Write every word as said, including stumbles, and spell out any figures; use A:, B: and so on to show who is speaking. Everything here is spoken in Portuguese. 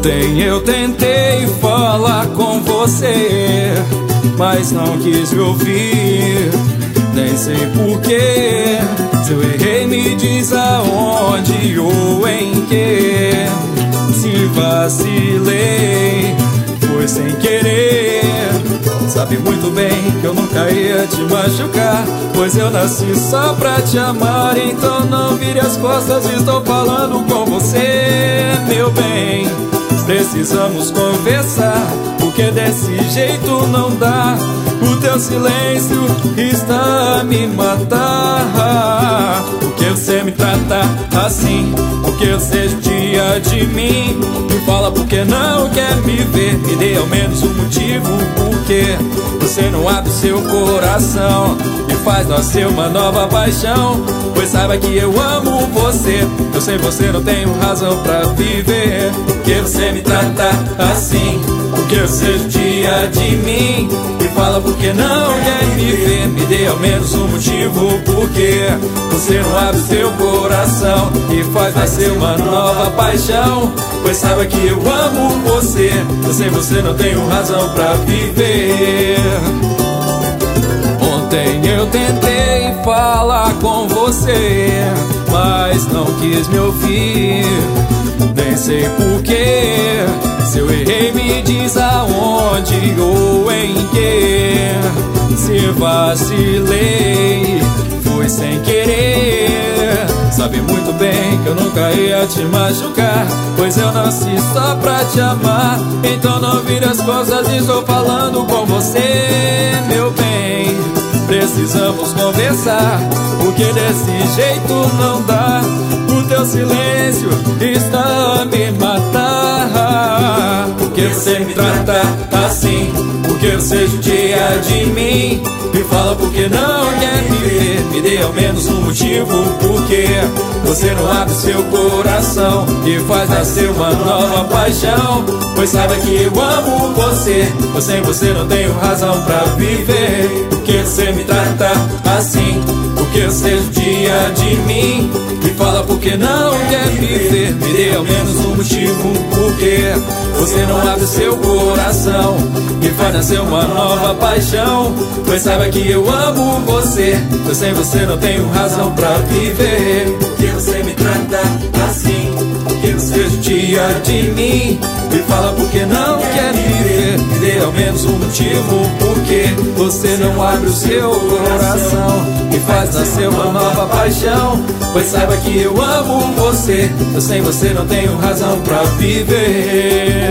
A: Ontem eu tentei falar com você, mas não quis me ouvir. Nem sei porquê. Se eu errei, me diz aonde ou em que. Se vacilei, foi sem querer. Sabe muito bem que eu nunca ia te machucar, pois eu nasci só pra te amar. Então não vire as costas, estou falando com você, meu bem. Precisamos conversar, porque desse jeito não dá. O teu silêncio está a me matar. Porque você me trata assim, porque você judia de mim. Me fala porque não quer me ver, me dê ao menos um motivo. Porque você não abre seu coração e faz nascer uma nova paixão. Pois saiba que eu amo você, eu sei você não tem razão pra viver. Porque você me trata assim, porque você judia de mim. Me fala porque não quer me ver, me dê ao menos um motivo. Porque você não abre seu coração e faz nascer uma nova paixão. Pois saiba que eu amo você, eu sei você não tem razão pra viver. Ontem eu tentei falar com você, mas não quis me ouvir. Nem sei porquê. Se eu errei, me diz aonde ou em que. Se vacilei, foi sem querer. Sabe muito bem que eu nunca ia te machucar, pois eu nasci só pra te amar. Então não vire as costas, estou falando com você, meu bem. Precisamos conversar, porque desse jeito não dá. O teu silêncio está a me matar. Porque você me trata assim, porque você judia de mim. Me fala porque não quer me ver, me dê ao menos um motivo. Porque você não abre seu coração e faz nascer uma nova paixão. Pois saiba que eu amo você, eu sem você não tenho razão pra viver. Porque você me trata assim, porque você judia de mim. Me fala porque não quer me ver, me dê ao menos um motivo. Porque você não abre seu coração e faz nascer uma nova paixão. Pois saiba que eu amo você, eu sem você não tenho razão pra viver. Porque você me trata assim, porque você judia de mim. Me fala porque não quer me ver, me dê ao menos um motivo. Porque você não abre o seu coração e faz nascer uma nova paixão. Pois saiba que eu amo você, eu sem você não tenho razão pra viver.